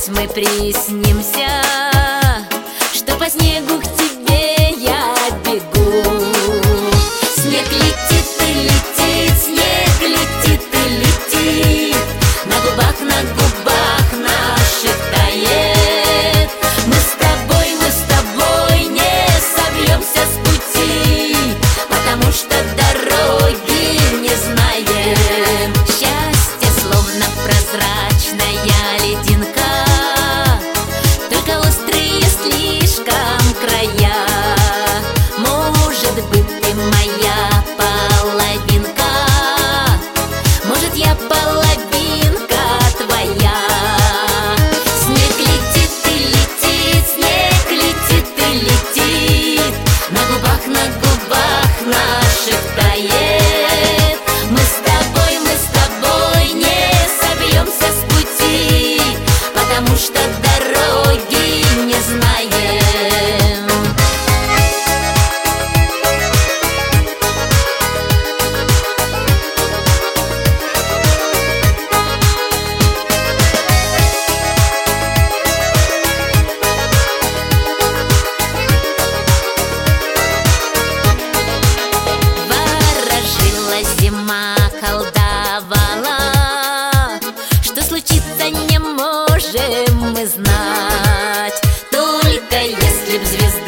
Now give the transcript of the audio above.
опять мы приснимся, что по снегу к тебе я бегу. Снег летит и летит, снег летит и летит, на губах наших тает. Мы с тобой не собьемся с пути, потому что дороги не знаем. Счастье словно прозрачная лединка, только острые слишком края. Может быть, ты моя половинка, может, я половинка твоя. Снег летит и летит, снег летит и летит, на губах наших тает. Мы с тобой не собьемся с пути, потому что дороги не знаем. Зима колдовала, что случится не можем мы знать, только если б звезда